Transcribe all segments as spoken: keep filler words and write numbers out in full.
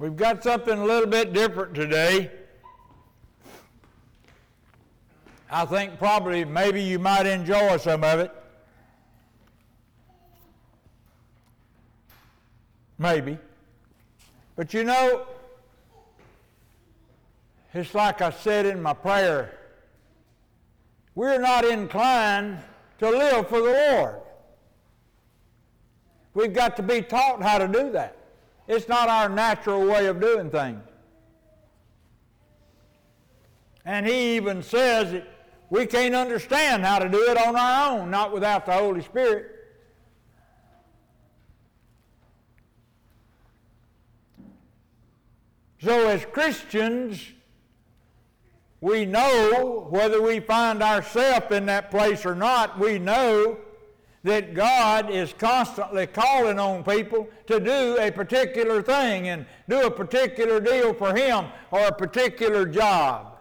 We've got something a little bit different today. I think probably maybe you might enjoy some of it. Maybe. But you know, it's like I said in my prayer, we're not inclined to live for the Lord. We've got to be taught how to do that. It's not our natural way of doing things. And he even says that we can't understand how to do it on our own, not without the Holy Spirit. So as Christians, we know, whether we find ourselves in that place or not, we know that God is constantly calling on people to do a particular thing and do a particular deal for Him or a particular job.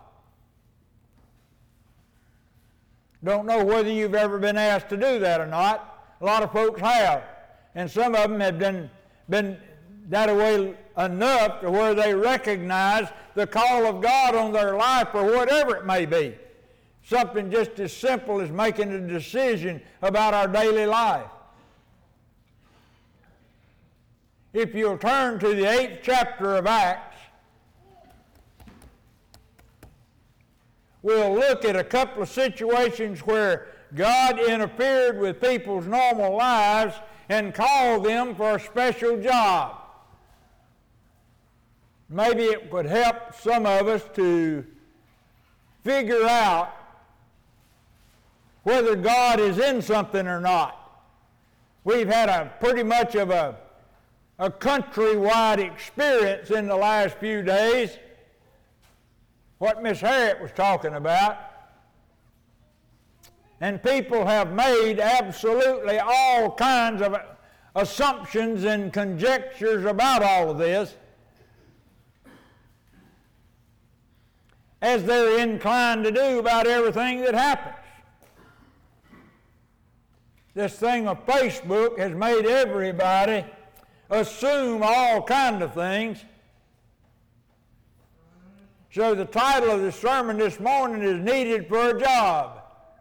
Don't know whether you've ever been asked to do that or not. A lot of folks have. And some of them have been, been that way enough to where they recognize the call of God on their life or whatever it may be. Something just as simple as making a decision about our daily life. If you'll turn to the eighth chapter of Acts, we'll look at a couple of situations where God interfered with people's normal lives and called them for a special job. Maybe it would help some of us to figure out whether God is in something or not. We've had a pretty much of a, a countrywide experience in the last few days, what Miss Harriet was talking about. And people have made absolutely all kinds of assumptions and conjectures about all of this, as they're inclined to do about everything that happens. This thing of Facebook has made everybody assume all kinds of things. So the title of the sermon this morning is Needed for a Job.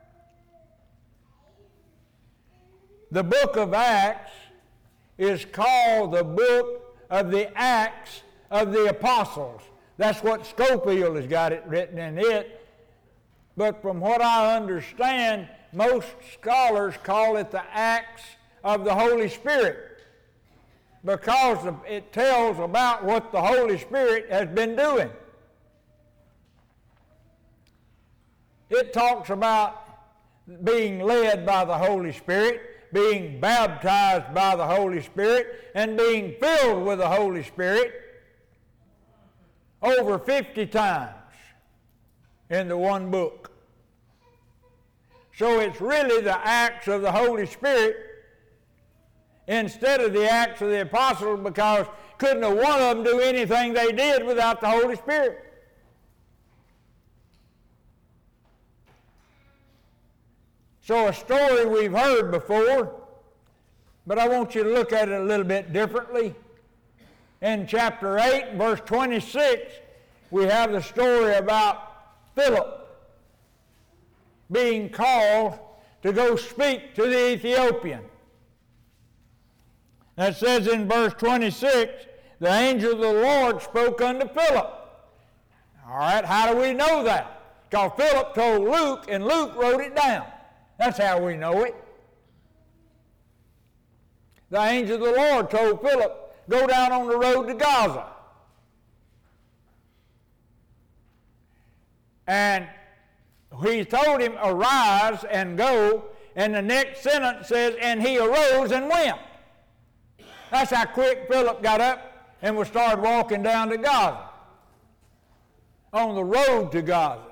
The book of Acts is called the book of the Acts of the Apostles. That's what Scofield has got it written in it. But from what I understand, most scholars call it the Acts of the Holy Spirit, because it tells about what the Holy Spirit has been doing. It talks about being led by the Holy Spirit, being baptized by the Holy Spirit, and being filled with the Holy Spirit over fifty times in the one book. So it's really the Acts of the Holy Spirit instead of the Acts of the Apostles, because couldn't a one of them do anything they did without the Holy Spirit. So a story we've heard before, but I want you to look at it a little bit differently. In chapter eight, verse twenty-six, we have the story about Philip being called to go speak to the Ethiopian. That says in verse twenty-six, the angel of the Lord spoke unto Philip. All right, how do we know that? Because Philip told Luke, and Luke wrote it down. That's how we know it. The angel of the Lord told Philip, go down on the road to Gaza. And he told him, arise and go, and the next sentence says, and he arose and went. That's how quick Philip got up and was started walking down to Gaza, on the road to Gaza.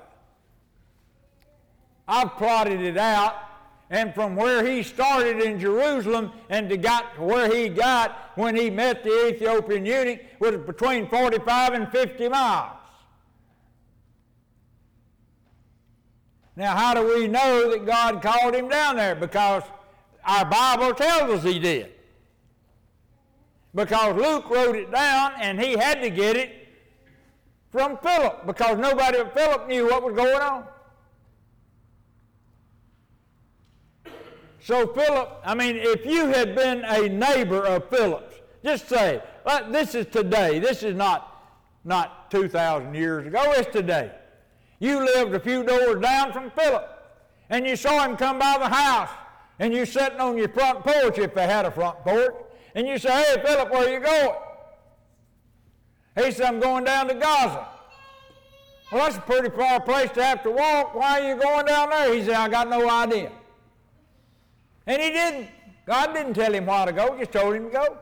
I've plotted it out, and from where he started in Jerusalem and to got to where he got when he met the Ethiopian eunuch was between forty-five and fifty miles. Now, how do we know that God called him down there? Because our Bible tells us he did. because Luke wrote it down and he had to get it from Philip because nobody but Philip knew what was going on. So Philip, I mean, if you had been a neighbor of Philip's, just say, well, this is today. This is not, not two thousand years ago. It's today. You lived a few doors down from Philip, and you saw him come by the house, and you're sitting on your front porch if they had a front porch, and you say, hey, Philip, where are you going? He said, I'm going down to Gaza. Well, that's a pretty far place to have to walk. Why are you going down there? He said, I got no idea. And he didn't. God didn't tell him why to go, just told him to go.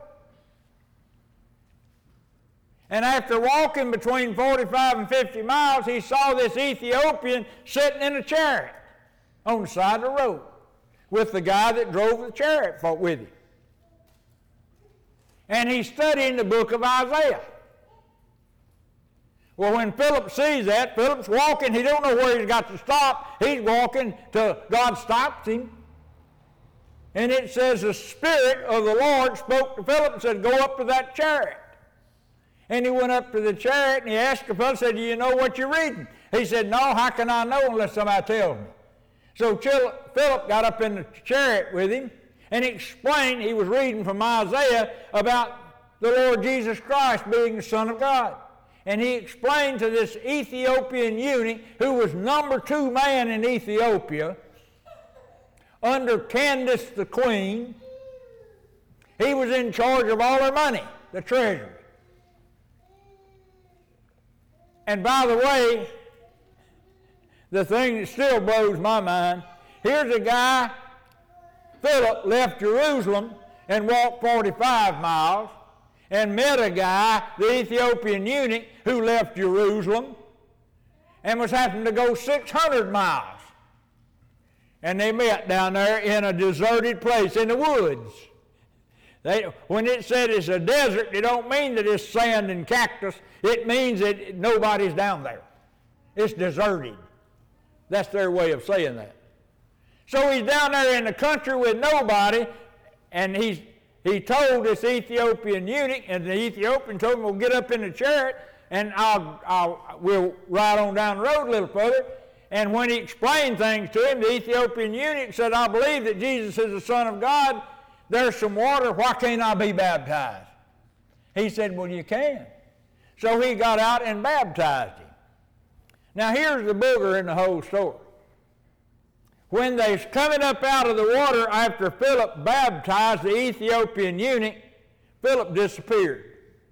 And after walking between forty-five and fifty miles, he saw this Ethiopian sitting in a chariot on the side of the road with the guy that drove the chariot with him. And he's studying the book of Isaiah. Well, when Philip sees that, Philip's walking. He don't know where he's got to stop. He's walking till God stops him. And it says the Spirit of the Lord spoke to Philip and said, go up to that chariot. And he went up to the chariot and he asked the fellow, said, do you know what you're reading? He said, no, how can I know unless somebody tells me? So Philip got up in the chariot with him and he explained, he was reading from Isaiah about the Lord Jesus Christ being the Son of God. And he explained to this Ethiopian eunuch, who was number two man in Ethiopia, under Candace the queen. He was in charge of all her money, the treasury. And by the way, the thing that still blows my mind, here's a guy, Philip left Jerusalem and walked forty-five miles and met a guy, the Ethiopian eunuch, who left Jerusalem and was having to go six hundred miles. And they met down there in a deserted place in the woods. They, when it said it's a desert, it don't mean that it's sand and cactus. It means that nobody's down there. It's deserted. That's their way of saying that. So he's down there in the country with nobody, and he's, he told this Ethiopian eunuch, and the Ethiopian told him, well, get up in the chariot, and I'll, I'll, we'll ride on down the road a little further. And when he explained things to him, the Ethiopian eunuch said, I believe that Jesus is the Son of God. There's some water. Why can't I be baptized? He said, well, you can. So he got out and baptized him. Now here's the booger in the whole story. When they was coming up out of the water after Philip baptized the Ethiopian eunuch, Philip disappeared.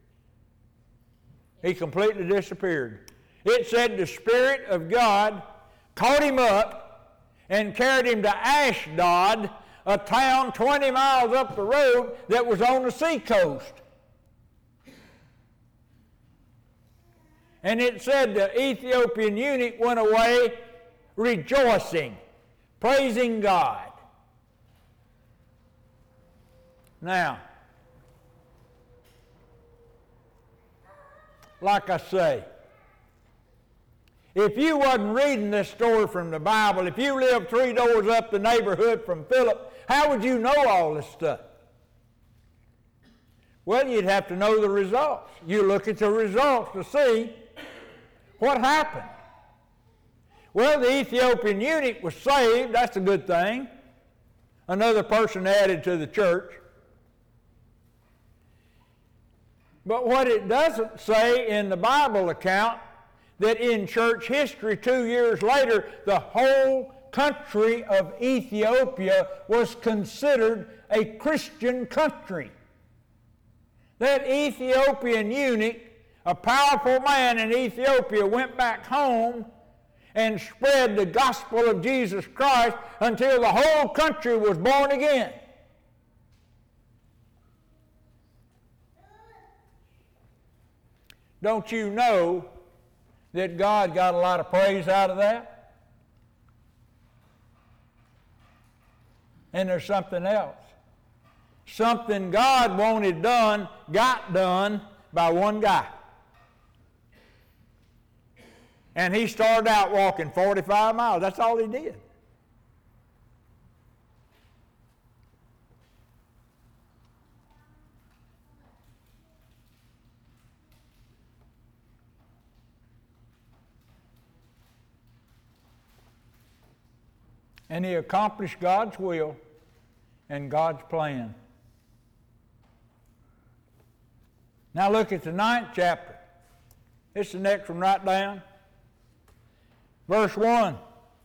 He completely disappeared. It said the Spirit of God caught him up and carried him to Ashdod, a town twenty miles up the road that was on the seacoast. And it said the Ethiopian eunuch went away rejoicing, praising God. Now, like I say, if you wasn't reading this story from the Bible, if you lived three doors up the neighborhood from Philip, how would you know all this stuff? Well, you'd have to know the results. You look at the results to see what happened. Well, the Ethiopian eunuch was saved. That's a good thing. Another person added to the church. But what it doesn't say in the Bible account, that in church history two years later, the whole country of Ethiopia was considered a Christian country. That Ethiopian eunuch, a powerful man in Ethiopia, went back home and spread the gospel of Jesus Christ until the whole country was born again. Don't you know that God got a lot of praise out of that? And there's something else. Something God wanted done got done by one guy. And he started out walking forty-five miles. That's all he did. And he accomplished God's will and God's plan. Now look at the ninth chapter. It's the next one right down. Verse one.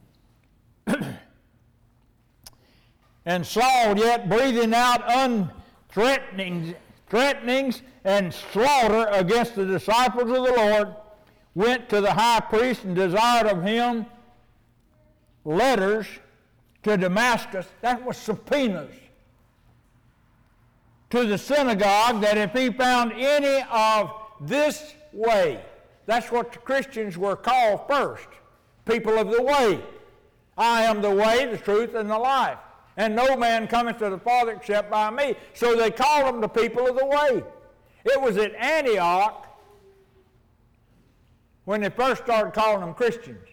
And Saul, yet breathing out unthreatenings threatenings and slaughter against the disciples of the Lord, went to the high priest and desired of him letters to Damascus. That was subpoenas to the synagogue, that if he found any of this way. That's what the Christians were called first. People of the way. I am the way, the truth, and the life. And no man cometh to the Father except by me. So they called them the people of the way. It was at Antioch when they first started calling them Christians.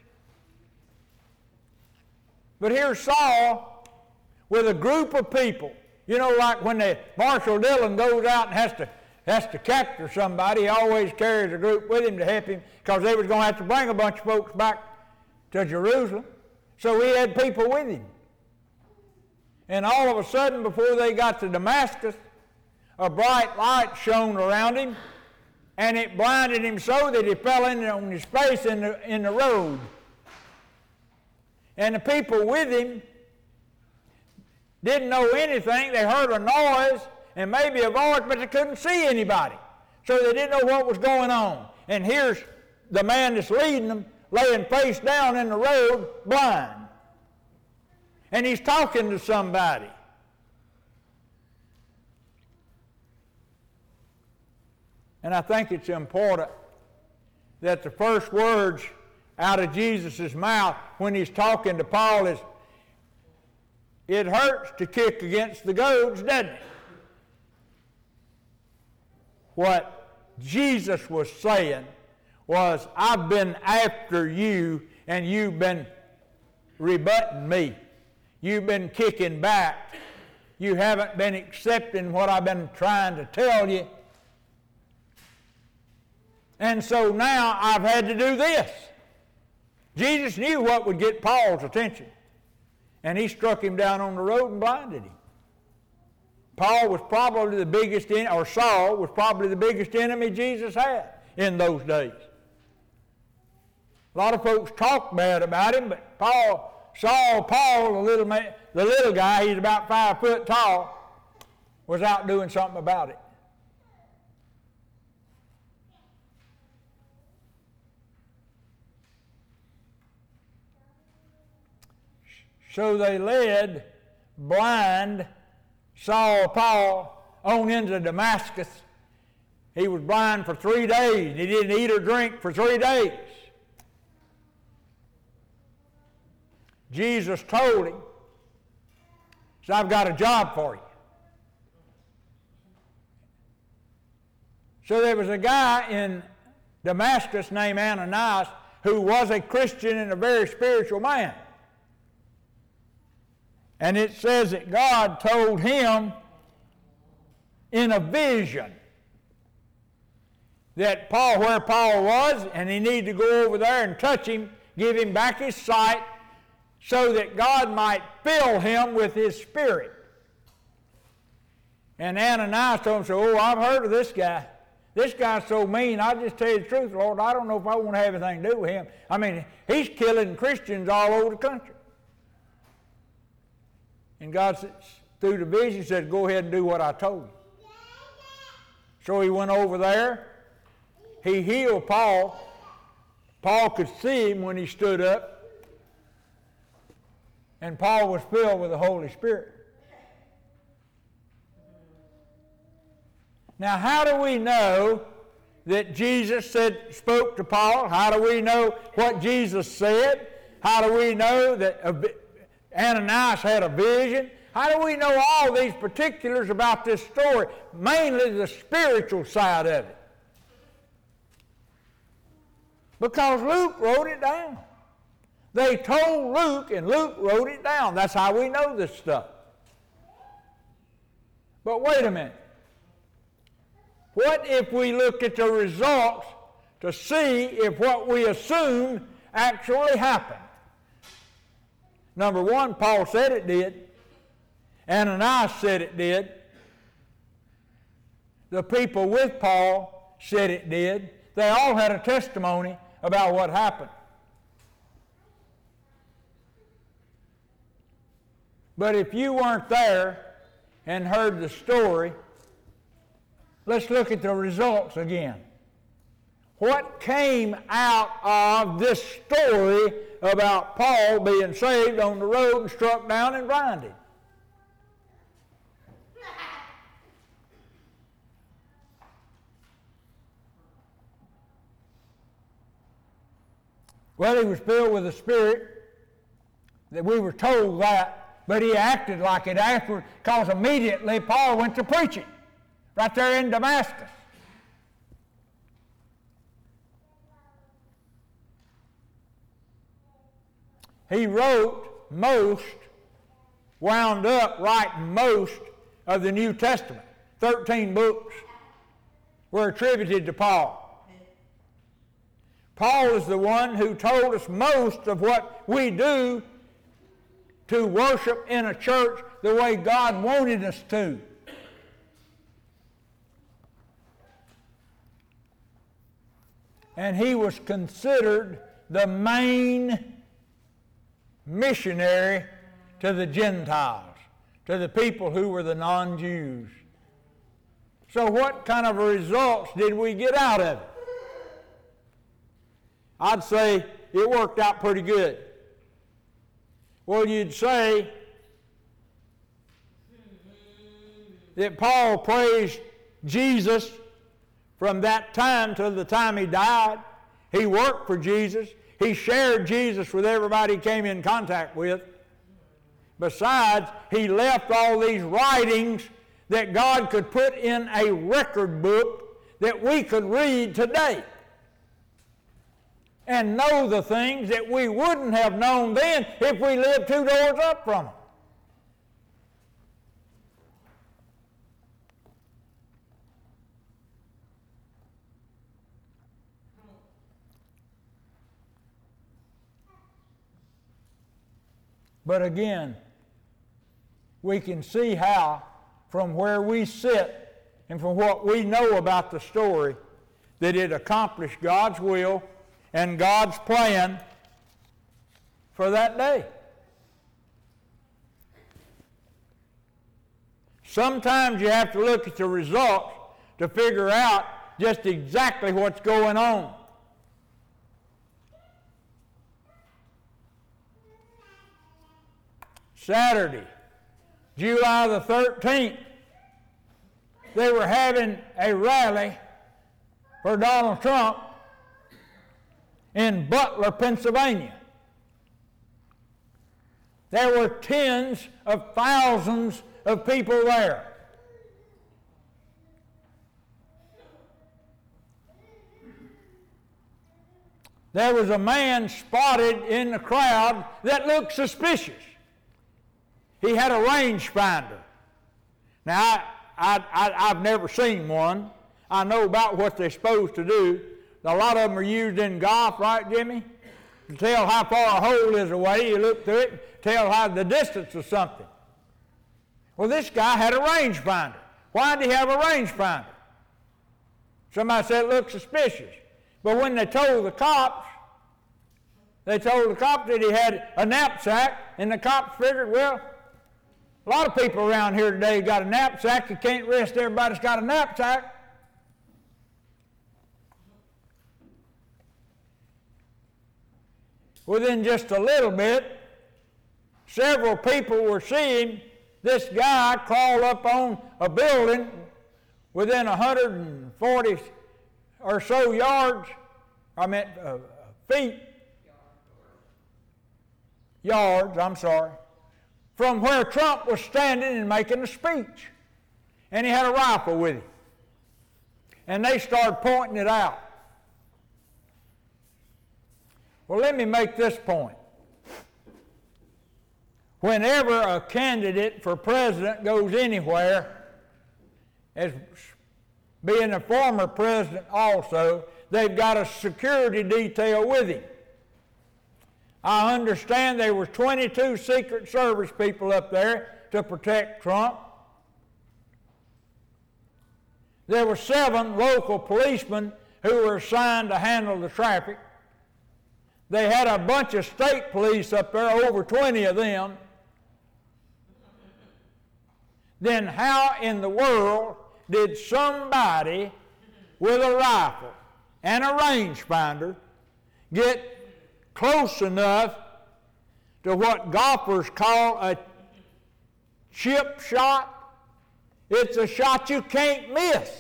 But here's Saul with a group of people. You know, like when the Marshal Dillon goes out and has to has to capture somebody, he always carries a group with him to help him, because they was going to have to bring a bunch of folks back to Jerusalem. So he had people with him. And all of a sudden, before they got to Damascus, a bright light shone around him, and it blinded him so that he fell in on his face in the, in the road. And the people with him didn't know anything. They heard a noise and maybe a voice, but they couldn't see anybody. So they didn't know what was going on. And here's the man that's leading them laying face down in the road, blind. And he's talking to somebody. And I think it's important that the first words out of Jesus' mouth when he's talking to Paul is, it hurts to kick against the goads, doesn't it? What Jesus was saying was, I've been after you and you've been rebutting me. You've been kicking back. You haven't been accepting what I've been trying to tell you. And so now I've had to do this. Jesus knew what would get Paul's attention. And he struck him down on the road and blinded him. Paul was probably the biggest, en- or Saul was probably the biggest enemy Jesus had in those days. A lot of folks talk bad about him, but Paul, Saul, Paul, the little man, the little guy, he's about five foot tall, was out doing something about it. So they led blind Saul Paul on into Damascus. He was blind for three days. He didn't eat or drink for three days. Jesus told him, said, I've got a job for you. So there was a guy in Damascus named Ananias who was a Christian and a very spiritual man. And it says that God told him in a vision that Paul, where Paul was, and he needed to go over there and touch him, give him back his sight, so that God might fill him with his Spirit. And Ananias told him, so, oh, I've heard of this guy. This guy's so mean, I'll just tell you the truth, Lord, I don't know if I want to have anything to do with him. I mean, he's killing Christians all over the country. And God, through the vision, said, go ahead and do what I told you. So he went over there. He healed Paul. Paul could see him when he stood up. And Paul was filled with the Holy Spirit. Now, how do we know that Jesus said, spoke to Paul? How do we know what Jesus said? How do we know that Ananias had a vision? How do we know all these particulars about this story? Mainly the spiritual side of it. Because Luke wrote it down. They told Luke, and Luke wrote it down. That's how we know this stuff. But wait a minute. What if we look at the results to see if what we assume actually happened? Number one, Paul said it did. Ananias said it did. The people with Paul said it did. They all had a testimony about what happened. But if you weren't there and heard the story, let's look at the results again. What came out of this story about Paul being saved on the road and struck down and blinded? Well, he was filled with the Spirit, that we were told that, but he acted like it afterward, because immediately Paul went to preaching right there in Damascus. He wrote most, wound up writing most of the New Testament. Thirteen books were attributed to Paul. Paul is the one who told us most of what we do to worship in a church the way God wanted us to. And he was considered the main missionary to the Gentiles, to the people who were the non-Jews. So what kind of results did we get out of it? I'd say it worked out pretty good. Well, you'd say that Paul praised Jesus from that time till the time he died. He worked for Jesus. He shared Jesus with everybody he came in contact with. Besides, he left all these writings that God could put in a record book that we could read today and know the things that we wouldn't have known then if we lived two doors up from them. But again, we can see how, from where we sit and from what we know about the story, that it accomplished God's will and God's plan for that day. Sometimes you have to look at the results to figure out just exactly what's going on. Saturday, July the thirteenth, they were having a rally for Donald Trump in Butler, Pennsylvania. There were tens of thousands of people there. There was a man spotted in the crowd that looked suspicious. He had a rangefinder. Now, I, I, I, I've never seen one. I know about what they're supposed to do. A lot of them are used in golf, right, Jimmy? To tell how far a hole is away, you look through it, tell how the distance of something. Well, this guy had a rangefinder. Why did he have a rangefinder? Somebody said it looked suspicious. But when they told the cops, they told the cops that he had a knapsack, and the cops figured, well, a lot of people around here today got a knapsack. You can't rest everybody's got a knapsack. Within just a little bit, several people were seeing this guy crawl up on a building within one hundred forty or so yards, I meant uh, feet, yards, I'm sorry, from where Trump was standing and making a speech. And he had a rifle with him. And they started pointing it out. Well, let me make this point. Whenever a candidate for president goes anywhere, as being a former president also, they've got a security detail with him. I understand there were twenty-two Secret Service people up there to protect Trump. There were seven local policemen who were assigned to handle the traffic. They had a bunch of state police up there, over twenty of them. Then how in the world did somebody with a rifle and a rangefinder get close enough to what golfers call a chip shot? It's a shot you can't miss.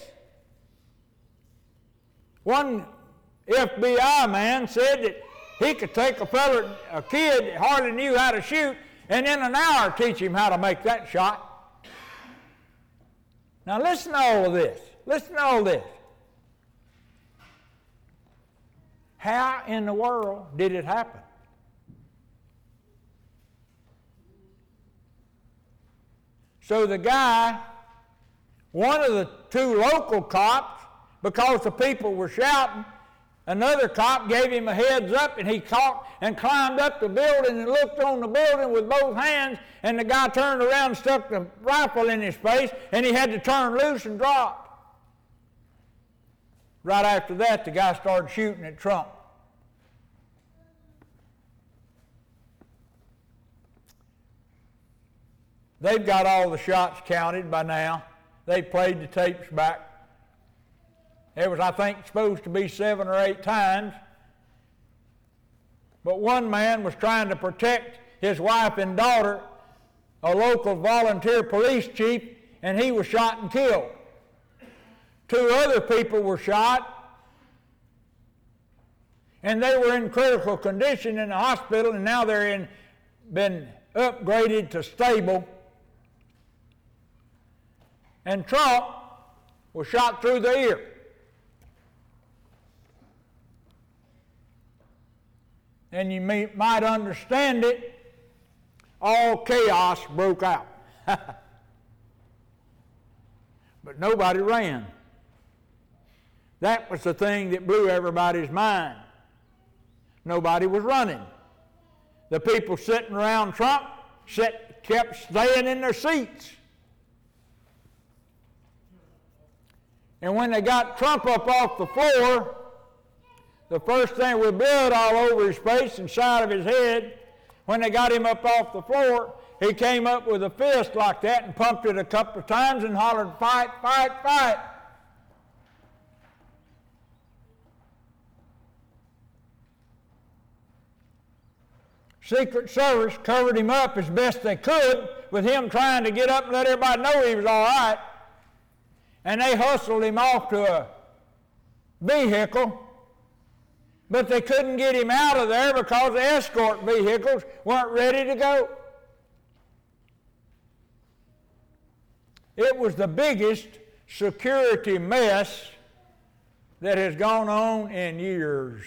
One F B I man said that he could take a fella, a kid that hardly knew how to shoot, and in an hour teach him how to make that shot. Now listen to all of this. Listen to all this. How in the world did it happen? So the guy, one of the two local cops, because the people were shouting, another cop gave him a heads up, and he caught and climbed up the building and looked on the building with both hands, and the guy turned around and stuck the rifle in his face, and he had to turn loose and drop. Right after that, the guy started shooting at Trump. They've got all the shots counted by now. They played the tapes back. There was, I think, supposed to be seven or eight times. But one man was trying to protect his wife and daughter, a local volunteer police chief, and he was shot and killed. Two other people were shot, and they were in critical condition in the hospital, and now they're in, been upgraded to stable. And Trump was shot through the ear. And you may, might understand it, all chaos broke out. But nobody ran. That was the thing that blew everybody's mind. Nobody was running. The people sitting around Trump sit, kept staying in their seats. And when they got Trump up off the floor, the first thing was blood all over his face and side of his head. When they got him up off the floor, he came up with a fist like that and pumped it a couple of times and hollered, "Fight, fight, fight." Secret Service covered him up as best they could with him trying to get up and let everybody know he was all right. And they hustled him off to a vehicle, but they couldn't get him out of there because the escort vehicles weren't ready to go. It was the biggest security mess that has gone on in years.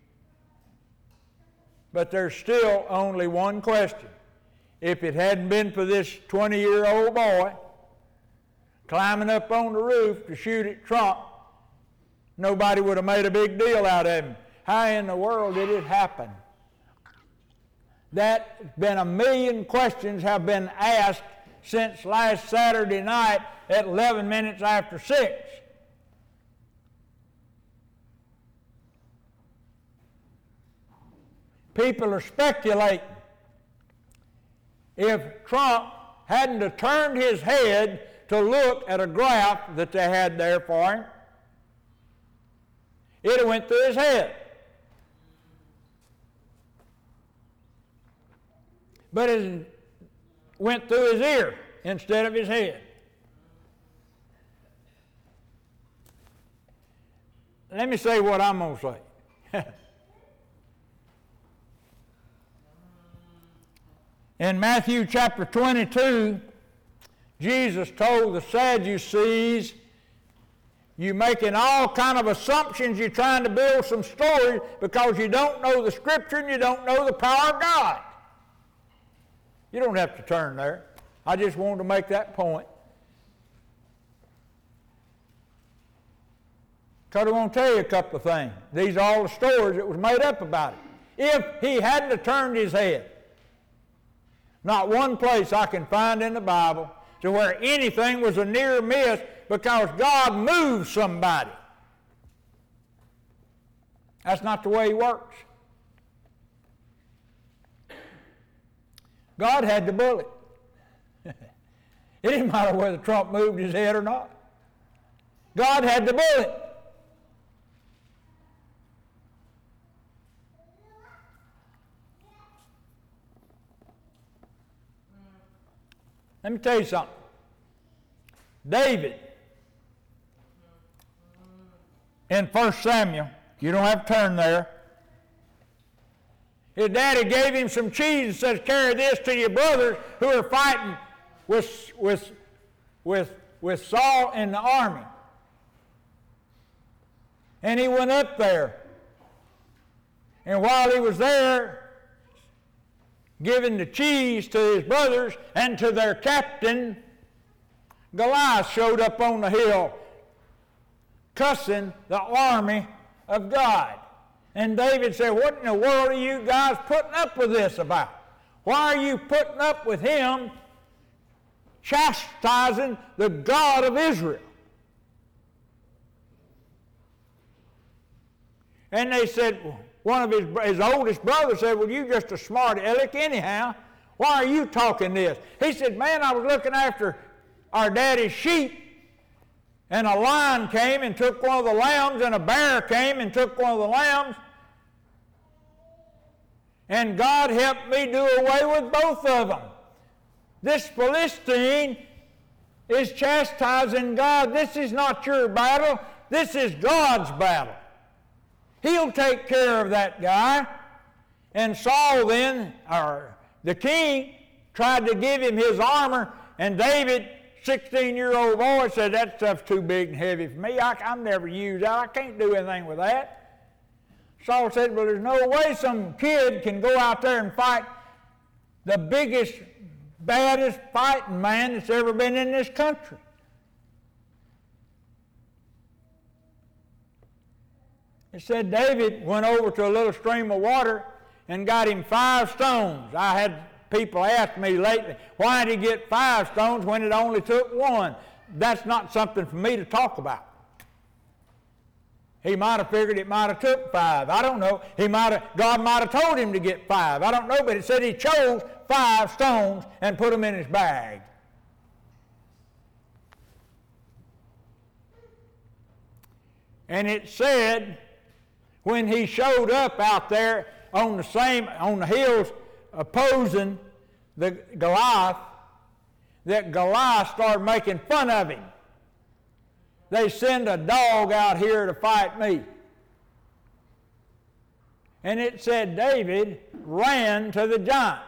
But there's still only one question. If it hadn't been for this twenty-year-old boy climbing up on the roof to shoot at Trump, nobody would have made a big deal out of him. How in the world did it happen? That's been a million questions have been asked since last Saturday night at eleven minutes after six. People are speculating. If Trump hadn't have turned his head to look at a graph that they had there for him, it have went through his head. But it went through his ear instead of his head. Let me say what I'm going to say. In Matthew chapter twenty-two, Jesus told the Sadducees, you're making all kind of assumptions, you're trying to build some stories because you don't know the Scripture and you don't know the power of God. You don't have to turn there. I just wanted to make that point. Because I want to tell you a couple of things. These are all the stories that was made up about it. if he hadn't have turned his head. Not one place I can find in the Bible to where anything was a near miss because God moved somebody. That's not the way he works. God had the bullet. It didn't matter whether Trump moved his head or not. God had the bullet. Let me tell you something. David, in First Samuel, you don't have to turn there. His daddy gave him some cheese and says, carry this to your brothers who are fighting with, with, with, with Saul in the army. And he went up there. And while he was there, giving the cheese to his brothers and to their captain, Goliath showed up on the hill cussing the army of God. And David said, what in the world are you guys putting up with this about? Why are you putting up with him chastising the God of Israel? And they said, one of his, his oldest brothers said, well, you just a smart aleck anyhow. Why are you talking this? He said, man, I was looking after our daddy's sheep, and a lion came and took one of the lambs, and a bear came and took one of the lambs. And God helped me do away with both of them. This Philistine is chastising God. This is not your battle. This is God's battle. He'll take care of that guy. And Saul then, or the king, tried to give him his armor, and David, sixteen-year-old boy, said, that stuff's too big and heavy for me. I, I've never used that. I can't do anything with that. Saul said, well, there's no way some kid can go out there and fight the biggest, baddest fighting man that's ever been in this country. It said David went over to a little stream of water and got him five stones. I had people ask me lately, why did he get five stones when it only took one? That's not something for me to talk about. He might have figured it might have took five. I don't know. He might have, God might have told him to get five. I don't know, but it said he chose five stones and put them in his bag. And it said, when he showed up out there on the same, on the hills opposing the Goliath, that Goliath started making fun of him. They send a dog out here to fight me. And it said David ran to the giant.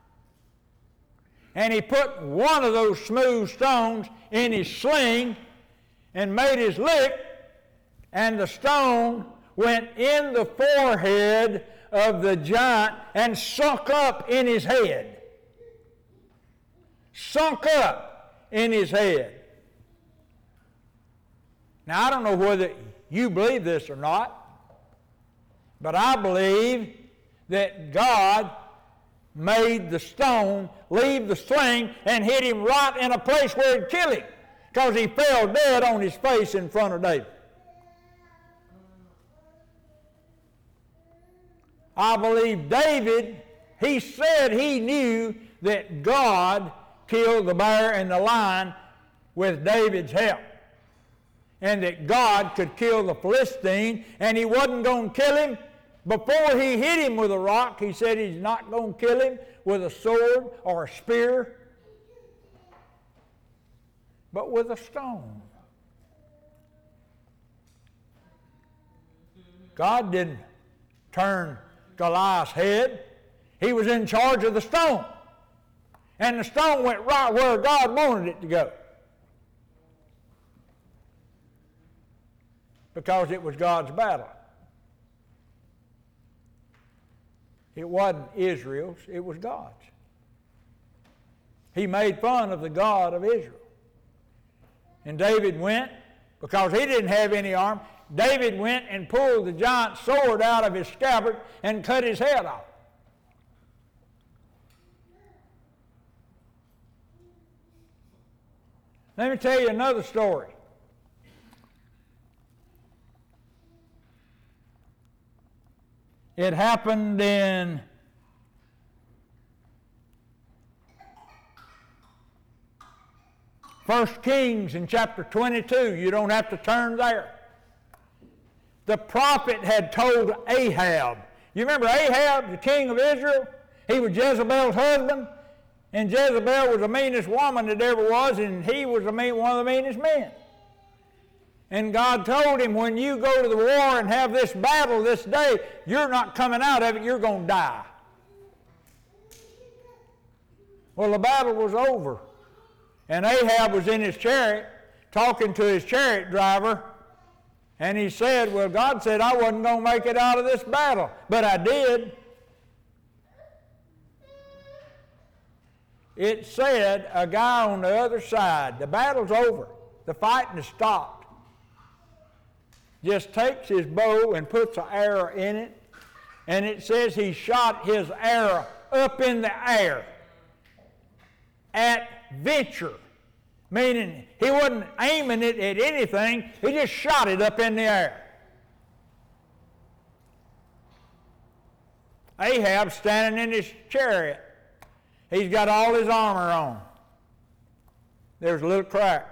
And he put one of those smooth stones in his sling and made his lick, and the stone went in the forehead of the giant and sunk up in his head. Sunk up in his head. Now, I don't know whether you believe this or not, but I believe that God made the stone leave the sling and hit him right in a place where it'd kill him, because he fell dead on his face in front of David. I believe David, he said he knew that God killed the bear and the lion with David's help, and that God could kill the Philistine, and he wasn't going to kill him. Before he hit him with a rock, he said he's not going to kill him with a sword or a spear, but with a stone. God didn't turn Goliath's head. He was in charge of the stone. And the stone went right where God wanted it to go, because it was God's battle. It wasn't Israel's, it was God's. He made fun of the God of Israel. And David went, because he didn't have any arm. David went and pulled the giant's sword out of his scabbard and cut his head off. Let me tell you another story. It happened in First Kings in chapter twenty-two. You don't have to turn there. The prophet had told Ahab. You remember Ahab, the king of Israel? He was Jezebel's husband, and Jezebel was the meanest woman that ever was, and he was the mean, one of the meanest men. And God told him, when you go to the war and have this battle this day, you're not coming out of it, you're going to die. Well, the battle was over. And Ahab was in his chariot talking to his chariot driver. And he said, well, God said I wasn't going to make it out of this battle, but I did. It said a guy on the other side, the battle's over, the fighting has stopped, just takes his bow and puts an arrow in it, and it says he shot his arrow up in the air at venture, meaning he wasn't aiming it at anything, he just shot it up in the air. Ahab standing in his chariot. He's got all his armor on. There's a little crack.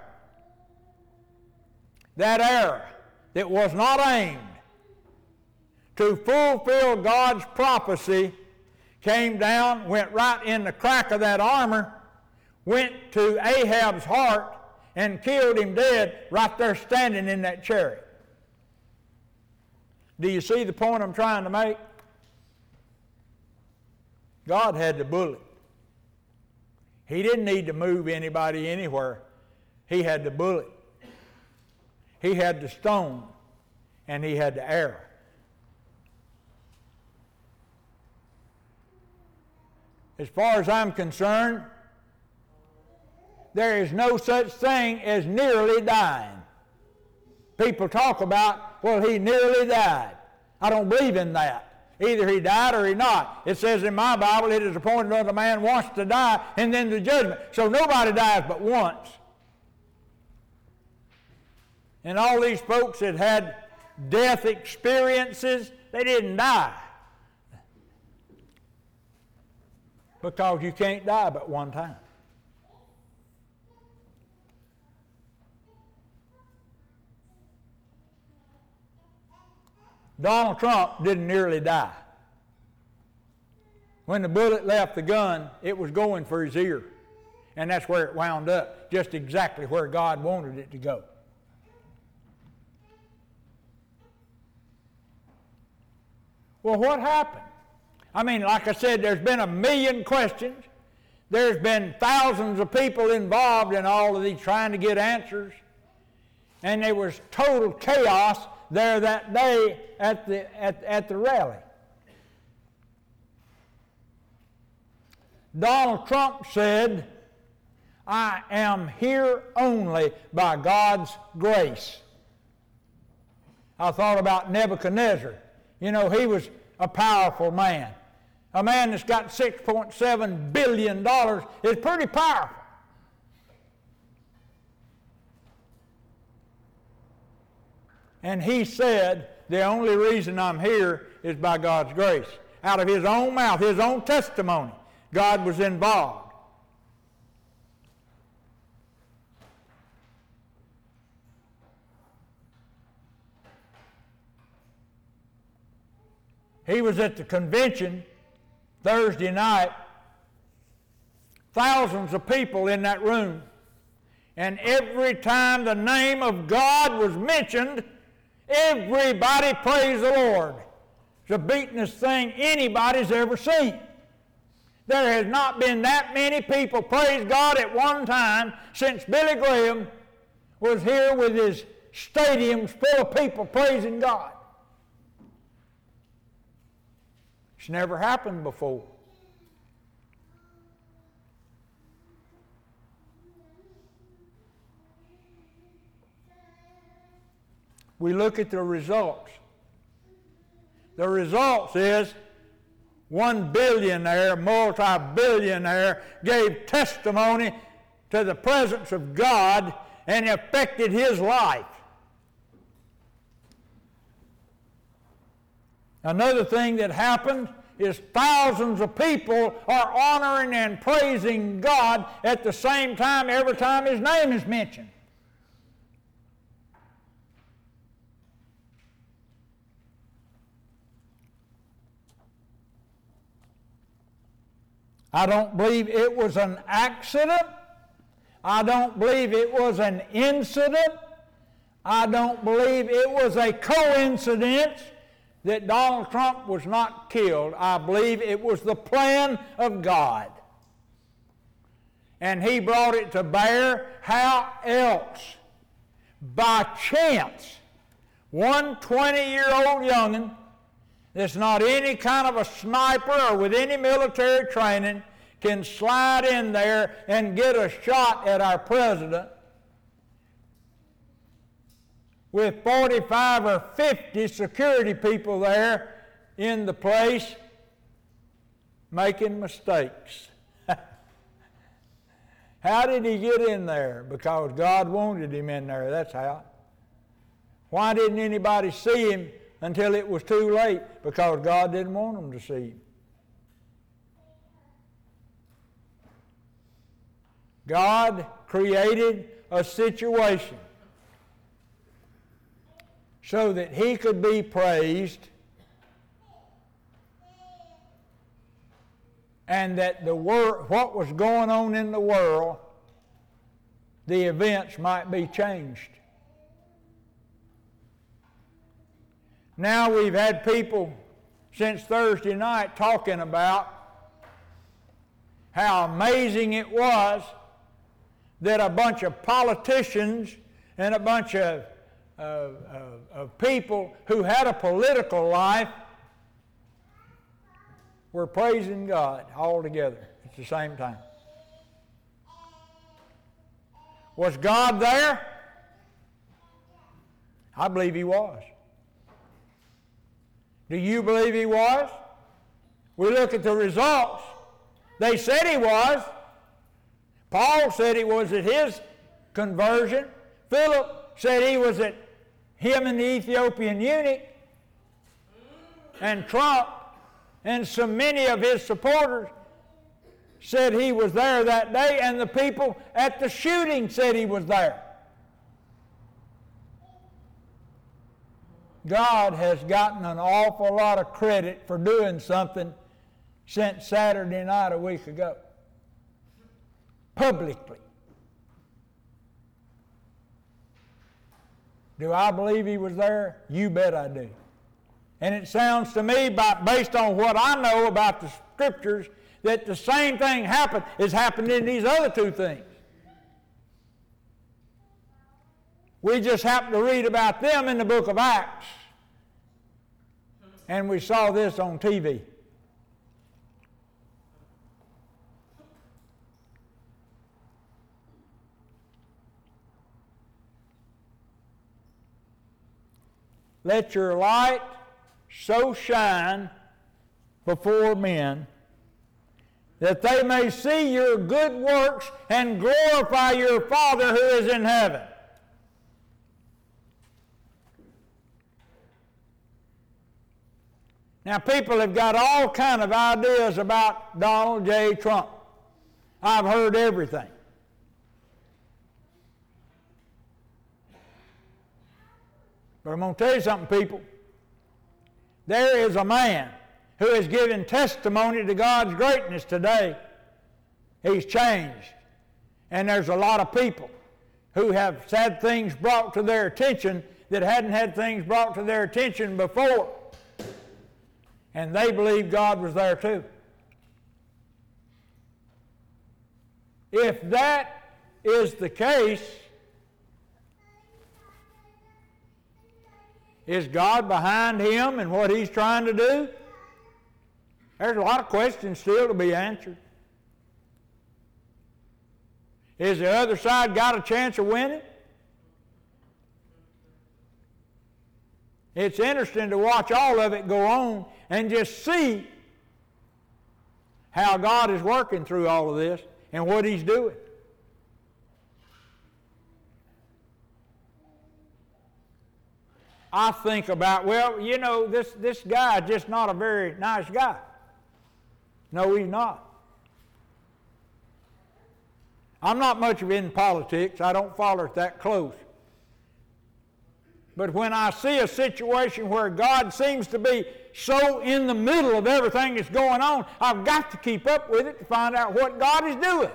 That arrow that was not aimed to fulfill God's prophecy came down, went right in the crack of that armor, went to Ahab's heart, and killed him dead right there standing in that chariot. Do you see the point I'm trying to make? God had the bullet. He didn't need to move anybody anywhere. He had the bullet. He had the stone, and he had the arrow. As far as I'm concerned, there is no such thing as nearly dying. People talk about, well, he nearly died. I don't believe in that. Either he died or he not. It says in my Bible, it is appointed unto man once to die, and then the judgment. So nobody dies but once. And all these folks that had death experiences, they didn't die. Because you can't die but one time. Donald Trump didn't nearly die. When the bullet left the gun, it was going for his ear. And that's where it wound up, just exactly where God wanted it to go. Well, what happened? I mean, like I said, there's been a million questions. There's been thousands of people involved in all of these trying to get answers. And there was total chaos there that day at the, at, at the rally. Donald Trump said, I am here only by God's grace. I thought about Nebuchadnezzar. You know, he was a powerful man. A man that's got six point seven billion dollars is pretty powerful. And he said, the only reason I'm here is by God's grace. Out of his own mouth, his own testimony, God was involved. He was at the convention Thursday night, thousands of people in that room, and every time the name of God was mentioned, everybody praised the Lord. It's the beatenest thing anybody's ever seen. There has not been that many people praise God at one time since Billy Graham was here with his stadiums full of people praising God. It's never happened before. we look at the results. The results is one billionaire, multi-billionaire, gave testimony to the presence of God and affected his life. Another thing that happened is thousands of people are honoring and praising God at the same time every time his name is mentioned. I don't believe it was an accident. I don't believe it was an incident. I don't believe it was a coincidence that Donald Trump was not killed. I believe it was the plan of God. And he brought it to bear. How else? By chance, one twenty-year-old young'un that's not any kind of a sniper or with any military training can slide in there and get a shot at our president with forty-five or fifty security people there in the place making mistakes. How did he get in there? Because God wanted him in there, that's how. Why didn't anybody see him until it was too late? Because God didn't want them to see him. God created a situation so that he could be praised and that the wor- what was going on in the world, the events might be changed. Now we've had people since Thursday night talking about how amazing it was that a bunch of politicians and a bunch of, uh, of, of people who had a political life were praising God all together at the same time. Was God there? I believe he was. Do you believe he was? We look at the results. They said he was. Paul said he was at his conversion. Philip said he was at him and the Ethiopian eunuch. And Trump and so many of his supporters said he was there that day, and the people at the shooting said he was there. God has gotten an awful lot of credit for doing something since Saturday night a week ago. Publicly. Do I believe he was there? You bet I do. And it sounds to me, by, based on what I know about the Scriptures, that the same thing happened is happened in these other two things. We just happened to read about them in the book of Acts. And we saw this on T V. Let your light so shine before men that they may see your good works and glorify your Father who is in heaven. Now, people have got all kind of ideas about Donald J. Trump. I've heard everything. But I'm going to tell you something, people. There is a man who is giving testimony to God's greatness today. He's changed. And there's a lot of people who have had things brought to their attention that hadn't had things brought to their attention before. And they believe God was there too. If that is the case, is God behind him and what he's trying to do? There's a lot of questions still to be answered. Is the other side got a chance of winning? It's interesting to watch all of it go on and just see how God is working through all of this and what He's doing. I think about, well, you know, this, this guy is just not a very nice guy. No, he's not. I'm not much of in politics. I don't follow it that close. But when I see a situation where God seems to be so in the middle of everything that's going on, I've got to keep up with it to find out what God is doing.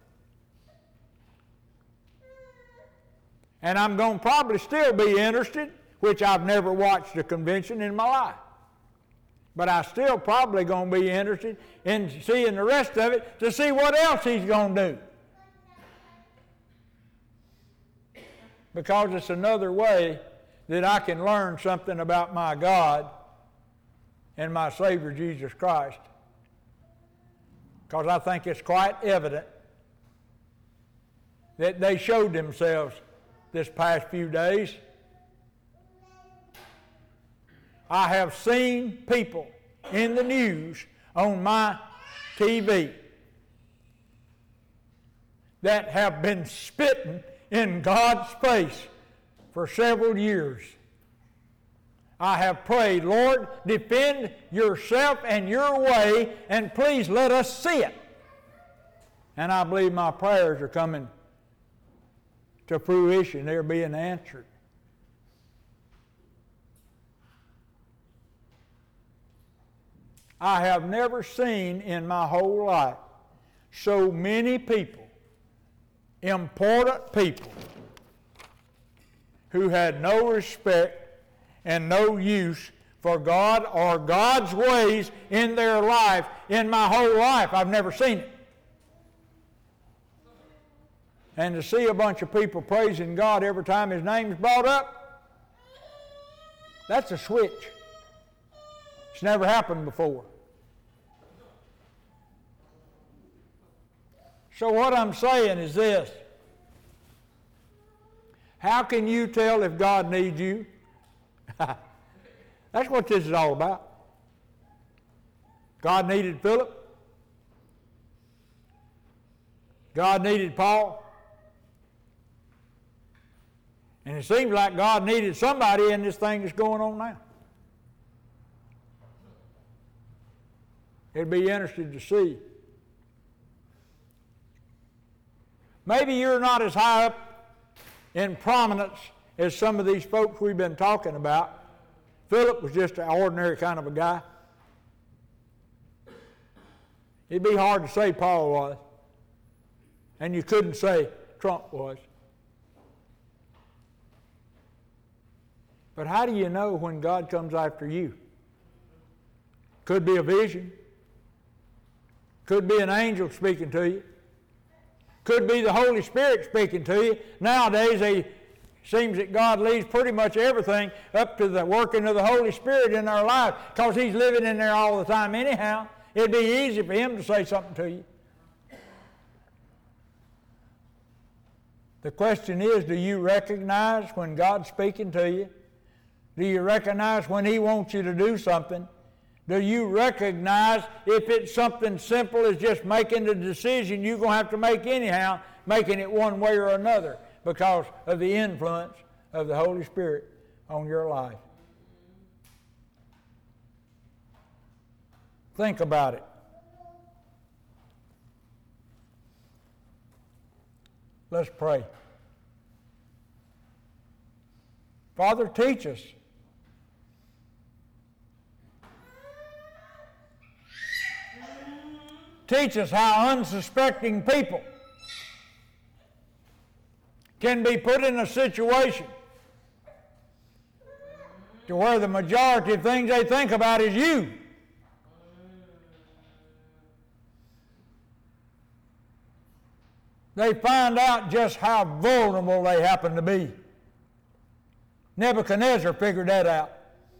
And I'm going to probably still be interested, which I've never watched a convention in my life. But I still probably going to be interested in seeing the rest of it to see what else He's going to do. Because it's another way that I can learn something about my God and my Savior Jesus Christ. Because I think it's quite evident that they showed themselves this past few days. I have seen people in the news on my T V that have been spitting in God's face for several years. I have prayed, Lord, defend yourself and your way, and please let us see it. And I believe my prayers are coming to fruition. They're being answered. I have never seen in my whole life so many people, important people, who had no respect and no use for God or God's ways in their life. In my whole life, I've never seen it. And to see a bunch of people praising God every time His name is brought up, that's a switch. It's never happened before. So what I'm saying is this. How can you tell if God needs you? That's what this is all about. God needed Philip. God needed Paul. And it seems like God needed somebody in this thing that's going on now. It'd be interesting to see. Maybe you're not as high up in prominence as some of these folks we've been talking about. Philip was just an ordinary kind of a guy. It'd be hard to say Paul was. And you couldn't say Trump was. But how do you know when God comes after you? Could be a vision. Could be an angel speaking to you. Could be the Holy Spirit speaking to you. Nowadays, it seems that God leaves pretty much everything up to the working of the Holy Spirit in our life, because He's living in there all the time anyhow. It'd be easy for Him to say something to you. The question is, do you recognize when God's speaking to you? Do you recognize when He wants you to do something? Do you recognize if it's something simple as just making the decision you're going to have to make anyhow, making it one way or another because of the influence of the Holy Spirit on your life? Think about it. Let's pray. Father, teach us. Teach us how unsuspecting people can be put in a situation to where the majority of things they think about is you. They find out just how vulnerable they happen to be. Nebuchadnezzar figured that out.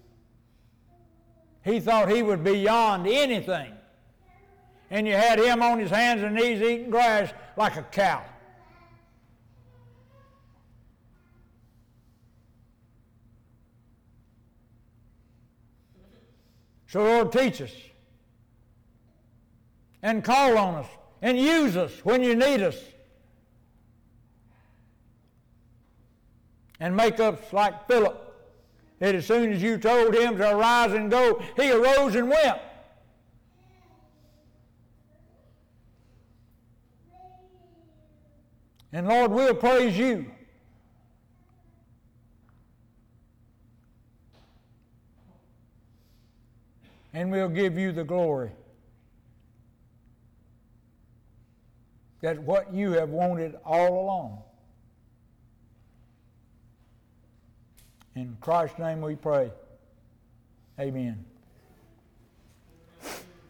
He thought he was beyond anything. And you had him on his hands and knees eating grass like a cow. So Lord, teach us and call on us and use us when you need us. And make us like Philip, that as soon as you told him to arise and go, he arose and went. And Lord, we'll praise you. And we'll give you the glory. That's what you have wanted all along. In Christ's name we pray. Amen.